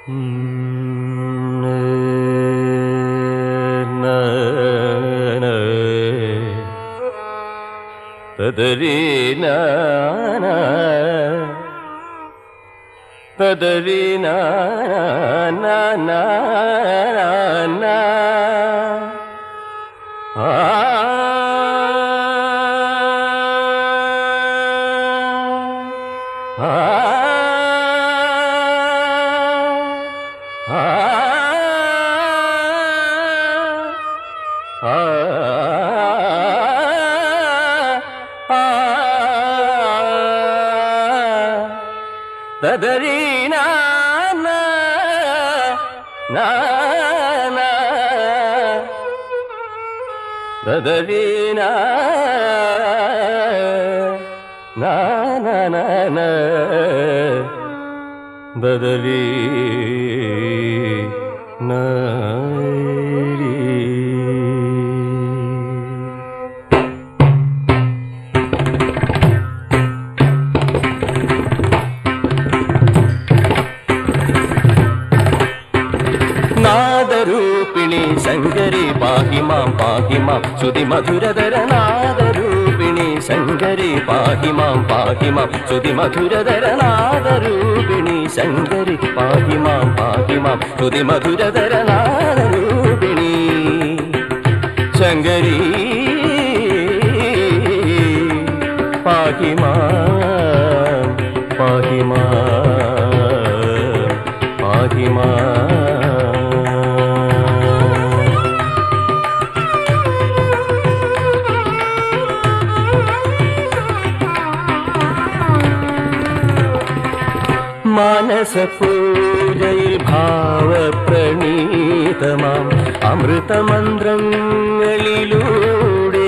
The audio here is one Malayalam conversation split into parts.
തദരീനാ തദരീനാ നാ നാ നാ ആ തദരീനാ നാ നാ നാ തദരീനാ നാ നാ നാ നാ തദരീനാ നാദരൂപിണി ശങ്കരി പാഹി മാം ശ്രുതി മധുരധര നാദരൂപിണി ശങ്കരി പാഹി മാം ശ്രുതി മധുരധര നാദരൂപിണി ശങ്കരി പാഹി മാം ശ്രുതി മധുരധര നാദരൂപിണി ശങ്കരി പാഹി മാം പാഹി മാം മാനസപൂജയിൽ ഭാവപ്രണീതമാം അമൃതമന്ത്രങ്ങളിലൂടെ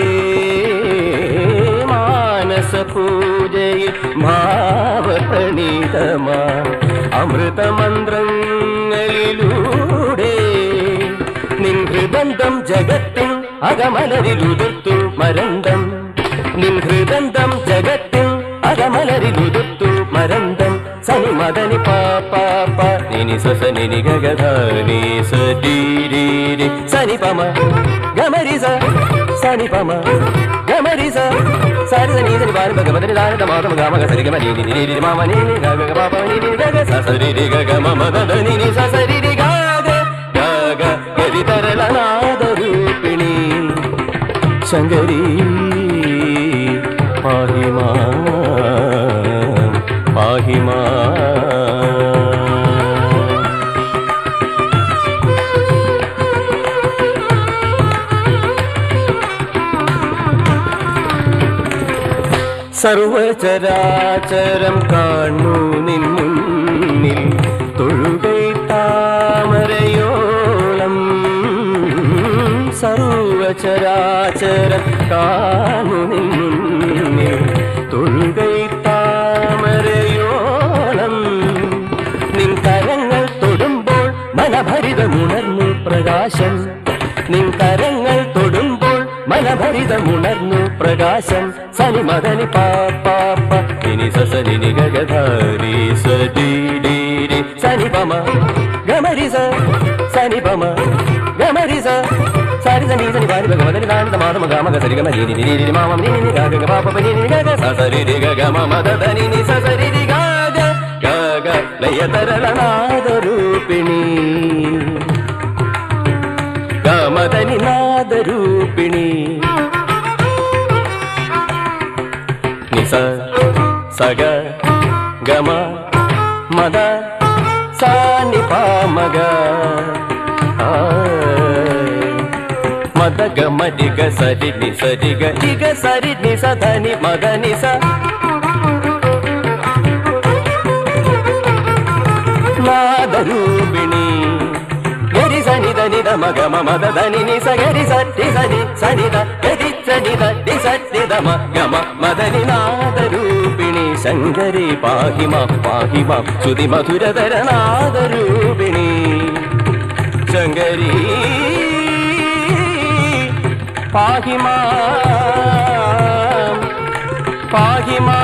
മാനസപൂജയിൽ ഭാവപ്രണീതമാം അമൃതമന്ത്രങ്ങളിലൂടെ നിൻ ഹൃദന്തം ജഗത്തിൻ അകമലരിലുതിർത്തു മരന്തം നിൻ ഹൃദന്തം ജഗത്തിൻ അകമലരിലുതിർത്തു മരന്തം സനി മദനി പാപ്പ നിനി സ നിനി ഗഗധനി സീരി സനി പമ ഗമരി സനി പമ ഗമരി സാരി സനി സനി പാനി ഭഗവതി ദാനത മാതമ ഗമ സരി ഗമ നീ നീ മാമ നീ ഗഗ പാപ നീ ഗഗ സരി ഗഗ മമ ദനി നി സരി ഗഗ ഗഗ ഗരി തരളനാദ രൂപിണി ശങ്കരി പാഹി മാം പാഹി സർവചരാചരം കാണു നിൻ മുന്നിൽ തൊഴുകൈ താമരയോളം സർവചരാചരം കാണു നിൻ മുന്നിൽ തൊഴുകൈ താമരയോളം നിൻ കരങ്ങൾ തൊടുമ്പോൾ മനഭരിതമുണർന്നു പ്രകാശം നിൻ കരങ്ങൾ തൊടുമ്പോൾ മനഭരിതമുണർന്നു പ്രകാശം സനി മദനി പാപ്പ നിനി സനി ഗഗധാരി സരി സനി പമ ഗമരി സനി പമ ഗമരി സാരി സനി സനി പാനി ഭഗവതി ദാനത മാതമ ഗമ സരി ഗമ നീ നീ മാമ നീ ഗഗ പാപ നീ ഗഗ സരി ഗഗ മമ ദനി നി സരി ഗഗ ഗഗ ലയതരളനാദ രൂപിണി ഗമദനി നാദ രൂപിണി നിസ സഗ ഗമ മദ സാനി പാമഗ മദ ഗമ ഡിഗ സരി നി സരി ഗ സരി നി സധനി മദ നിസ നാദ രൂപിണി ഗരി സനി ധനി ധ മഗ മമ ധനി നി സ ഗരി സരി സനി സനി ധ ഗരി സനി ധ നി സരി ധ മ ഗമ മദനി നാദ രൂപിണി ശങ്കരി പാഹി മാം ശ്രുതി മധുരധര നാദ രൂപിണി ശങ്കരി പാഹി മാം